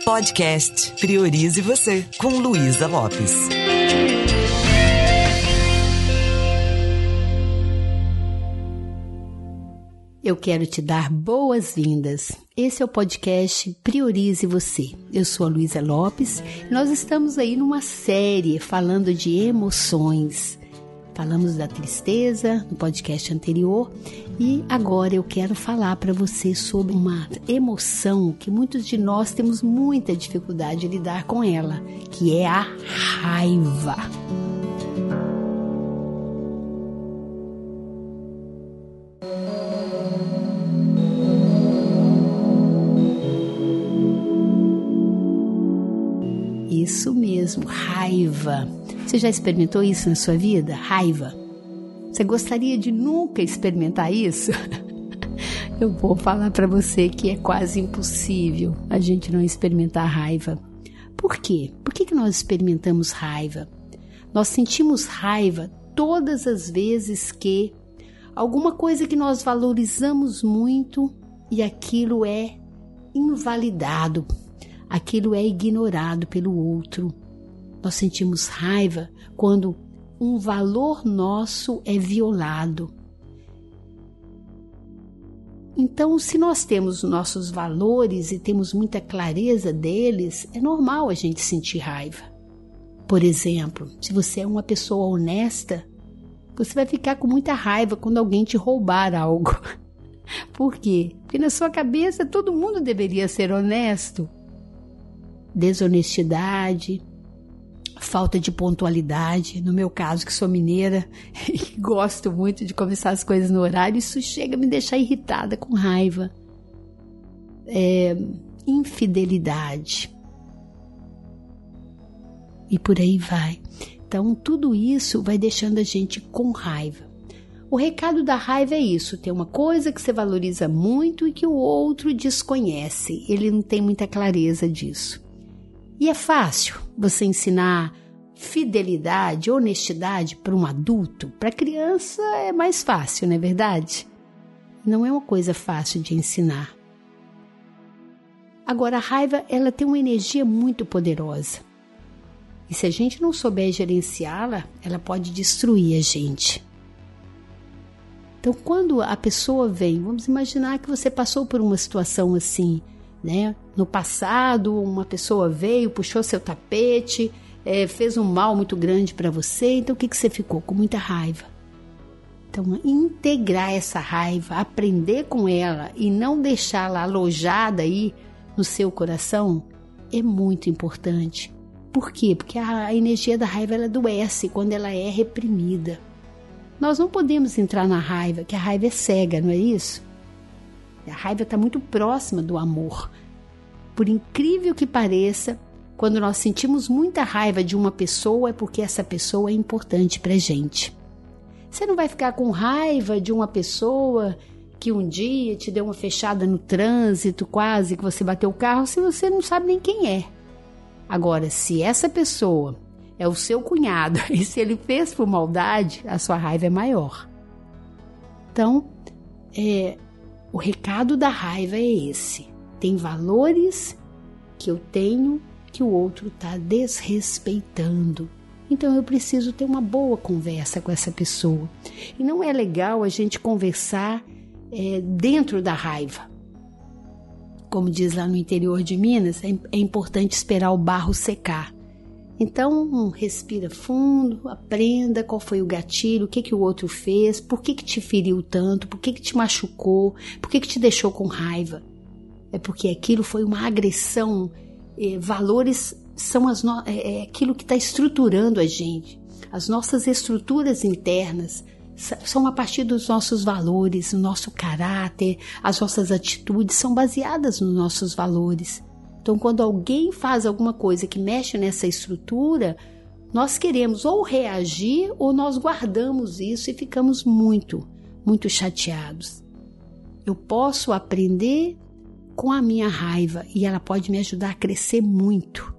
Podcast Priorize Você, com Luísa Lopes. Eu quero te dar boas-vindas. Esse é o podcast Priorize Você. Eu sou a Luísa Lopes e nós estamos aí numa série falando de emoções. Falamos da tristeza no podcast anterior e agora eu quero falar para você sobre uma emoção que muitos de nós temos muita dificuldade de lidar com ela, que é a raiva. Isso mesmo, raiva. Você já experimentou isso na sua vida? Raiva. Você gostaria de nunca experimentar isso? Eu vou falar para você que é quase impossível a gente não experimentar raiva. Por quê? Por que nós experimentamos raiva? Nós sentimos raiva todas as vezes que alguma coisa que nós valorizamos muito e aquilo é invalidado. Aquilo é ignorado pelo outro. Nós sentimos raiva quando um valor nosso é violado. Então, se nós temos nossos valores e temos muita clareza deles, é normal a gente sentir raiva. Por exemplo, se você é uma pessoa honesta, você vai ficar com muita raiva quando alguém te roubar algo. Por quê? Porque na sua cabeça todo mundo deveria ser honesto. Desonestidade, falta de pontualidade. No meu caso, que sou mineira e gosto muito de começar as coisas no horário, isso chega a me deixar irritada, com raiva. Infidelidade. E por aí vai. Então, tudo isso vai deixando a gente com raiva. O recado da raiva é isso: tem uma coisa que você valoriza muito e que o outro desconhece. Ele não tem muita clareza disso. E é fácil você ensinar fidelidade, honestidade para um adulto? Para criança é mais fácil, não é verdade? Não é uma coisa fácil de ensinar. Agora, a raiva, ela tem uma energia muito poderosa. E se a gente não souber gerenciá-la, ela pode destruir a gente. Então, quando a pessoa vem, vamos imaginar que você passou por uma situação assim, né? No passado, uma pessoa veio, puxou seu tapete, fez um mal muito grande para você, então o que você ficou? Com muita raiva. Então, integrar essa raiva, aprender com ela e não deixá-la alojada aí no seu coração é muito importante. Por quê? Porque a energia da raiva, ela adoece quando ela é reprimida. Nós não podemos entrar na raiva, que a raiva é cega, não é isso? A raiva está muito próxima do amor. Por incrível que pareça, quando nós sentimos muita raiva de uma pessoa, é porque essa pessoa é importante para a gente. Você não vai ficar com raiva de uma pessoa que um dia te deu uma fechada no trânsito, quase que você bateu o carro, se você não sabe nem quem é. Agora, se essa pessoa é o seu cunhado e se ele fez por maldade, a sua raiva é maior. Então, o recado da raiva é esse: tem valores que eu tenho que o outro está desrespeitando. Então eu preciso ter uma boa conversa com essa pessoa. E não é legal a gente conversar dentro da raiva. Como diz lá no interior de Minas, é importante esperar o barro secar. Então, respira fundo, aprenda qual foi o gatilho, o que o outro fez, por que te feriu tanto, por que te machucou, por que te deixou com raiva. É porque aquilo foi uma agressão. Valores são aquilo que está estruturando a gente. As nossas estruturas internas são a partir dos nossos valores, o nosso caráter, as nossas atitudes são baseadas nos nossos valores. Então, quando alguém faz alguma coisa que mexe nessa estrutura, nós queremos ou reagir ou nós guardamos isso e ficamos muito, muito chateados. Eu posso aprender com a minha raiva e ela pode me ajudar a crescer muito.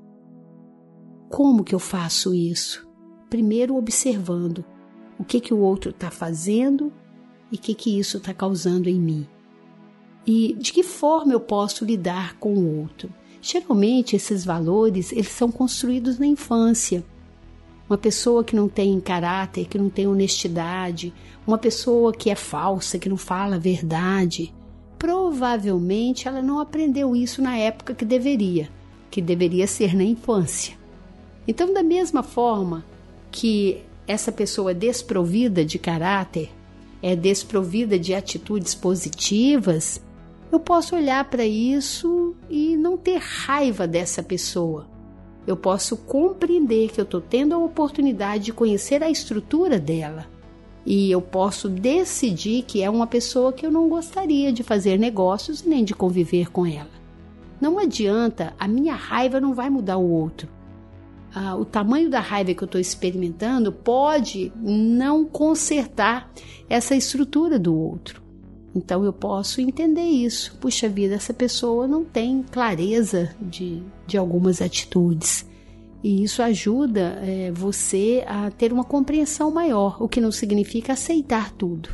Como que eu faço isso? Primeiro, observando o que o outro está fazendo e o que isso está causando em mim. E de que forma eu posso lidar com o outro? Geralmente esses valores, eles são construídos na infância. Uma pessoa que não tem caráter, que não tem honestidade, uma pessoa que é falsa, que não fala a verdade, provavelmente ela não aprendeu isso na época que deveria ser na infância. Então, da mesma forma que essa pessoa desprovida de caráter, é desprovida de atitudes positivas, eu posso olhar para isso e não ter raiva dessa pessoa. Eu posso compreender que eu estou tendo a oportunidade de conhecer a estrutura dela. E eu posso decidir que é uma pessoa que eu não gostaria de fazer negócios nem de conviver com ela. Não adianta, a minha raiva não vai mudar o outro. O tamanho da raiva que eu estou experimentando pode não consertar essa estrutura do outro. Então eu posso entender isso. Puxa vida, essa pessoa não tem clareza de algumas atitudes. E isso ajuda você a ter uma compreensão maior, o que não significa aceitar tudo.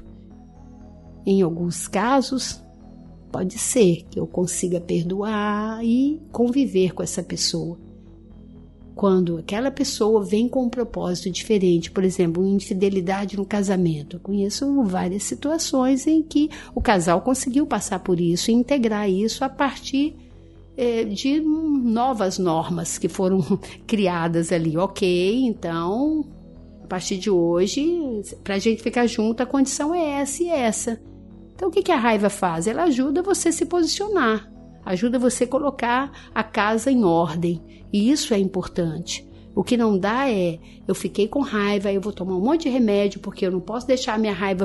Em alguns casos, pode ser que eu consiga perdoar e conviver com essa pessoa. Quando aquela pessoa vem com um propósito diferente, por exemplo, infidelidade no casamento. Eu conheço várias situações em que o casal conseguiu passar por isso e integrar isso a partir de novas normas que foram criadas ali. Ok, então, a partir de hoje, para a gente ficar junto, a condição é essa e essa. Então, o que a raiva faz? Ela ajuda você a se posicionar, ajuda você a colocar a casa em ordem. E isso é importante. O que não dá é, eu fiquei com raiva, eu vou tomar um monte de remédio, porque eu não posso deixar a minha raiva,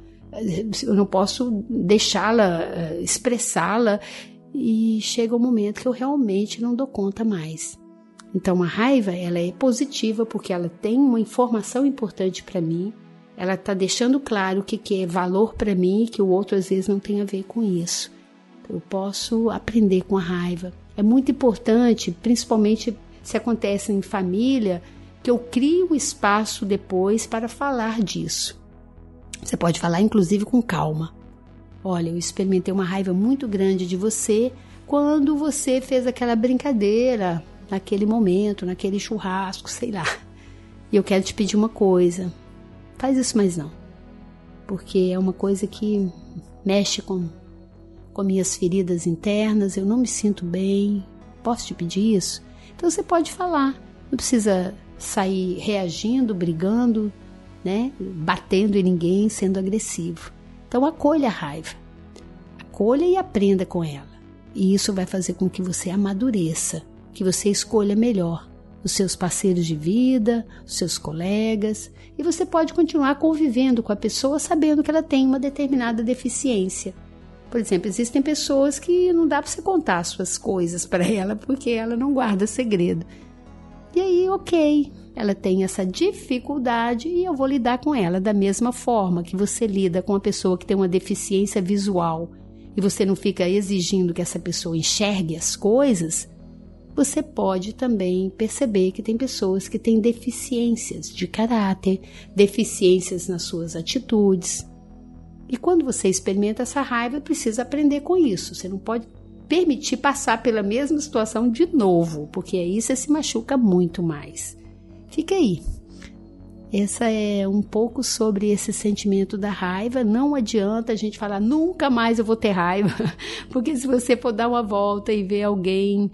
eu não posso deixá-la, expressá-la, e chega um momento que eu realmente não dou conta mais. Então a raiva, ela é positiva porque ela tem uma informação importante para mim, ela está deixando claro o que é valor para mim e que o outro às vezes não tem a ver com isso. Então, eu posso aprender com a raiva. É muito importante, principalmente se acontece em família, que eu crie um espaço depois para falar disso. Você pode falar inclusive com calma. Olha, eu experimentei uma raiva muito grande de você quando você fez aquela brincadeira, naquele momento, naquele churrasco, sei lá. E eu quero te pedir uma coisa. Faz isso mais não. Porque é uma coisa que mexe com minhas feridas internas, eu não me sinto bem. Posso te pedir isso? Então você pode falar. Não precisa sair reagindo, brigando, né? Batendo em ninguém, sendo agressivo. Então acolha a raiva, acolha e aprenda com ela. E isso vai fazer com que você amadureça, que você escolha melhor os seus parceiros de vida, os seus colegas, e você pode continuar convivendo com a pessoa sabendo que ela tem uma determinada deficiência. Por exemplo, existem pessoas que não dá para você contar as suas coisas para ela porque ela não guarda segredo. E aí, ok, ela tem essa dificuldade e eu vou lidar com ela da mesma forma que você lida com uma pessoa que tem uma deficiência visual e você não fica exigindo que essa pessoa enxergue as coisas. Você pode também perceber que tem pessoas que têm deficiências de caráter, deficiências nas suas atitudes. E quando você experimenta essa raiva, precisa aprender com isso. Você não pode permitir passar pela mesma situação de novo, porque aí você se machuca muito mais. Fica aí. Essa é um pouco sobre esse sentimento da raiva. Não adianta a gente falar, nunca mais eu vou ter raiva, porque se você for dar uma volta e ver alguém,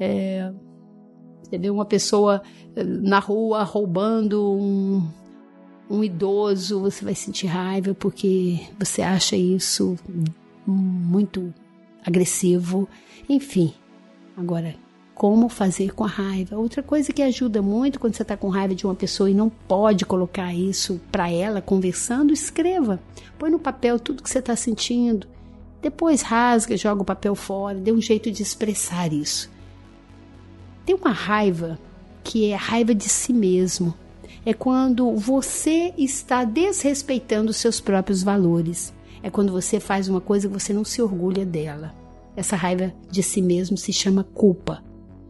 você vê uma pessoa na rua roubando um idoso, você vai sentir raiva porque você acha isso muito agressivo. Enfim, agora, como fazer com a raiva? Outra coisa que ajuda muito quando você está com raiva de uma pessoa e não pode colocar isso para ela conversando, escreva. Põe no papel tudo que você está sentindo. Depois rasga, joga o papel fora, dê um jeito de expressar isso. Tem uma raiva que é a raiva de si mesmo. É quando você está desrespeitando os seus próprios valores. É quando você faz uma coisa que você não se orgulha dela. Essa raiva de si mesmo se chama culpa.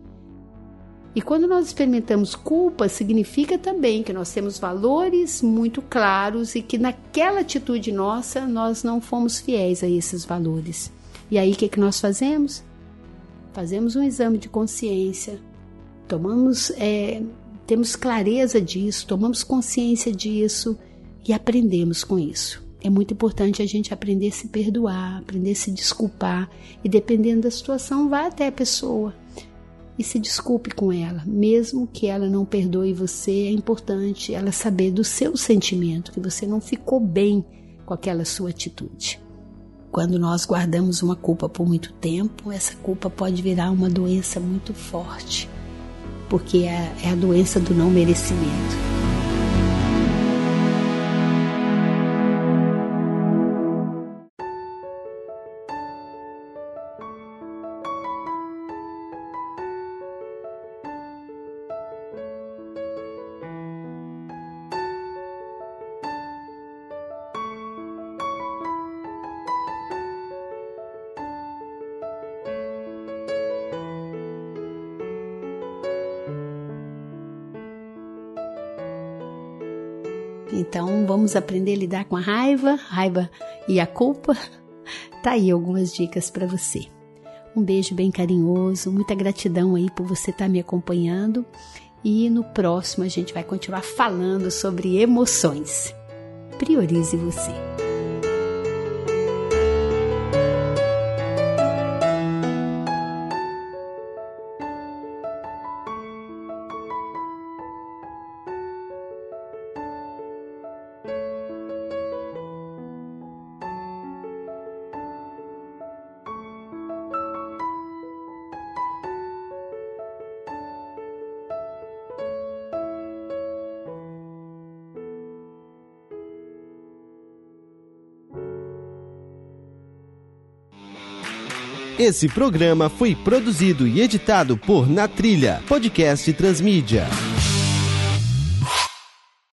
E quando nós experimentamos culpa, significa também que nós temos valores muito claros e que naquela atitude nossa, nós não fomos fiéis a esses valores. E aí o que nós fazemos? fazemos um exame de consciência, temos clareza disso, tomamos consciência disso e aprendemos com isso. É muito importante a gente aprender a se perdoar, aprender a se desculpar e, dependendo da situação, vá até a pessoa e se desculpe com ela. Mesmo que ela não perdoe você, é importante ela saber do seu sentimento, que você não ficou bem com aquela sua atitude. Quando nós guardamos uma culpa por muito tempo, essa culpa pode virar uma doença muito forte, porque é a doença do não merecimento. Então, vamos aprender a lidar com a raiva e a culpa. Tá aí algumas dicas para você. Um beijo bem carinhoso, muita gratidão aí por você estar me acompanhando. E no próximo a gente vai continuar falando sobre emoções. Priorize você. Esse programa foi produzido e editado por Na Trilha, podcast Transmídia.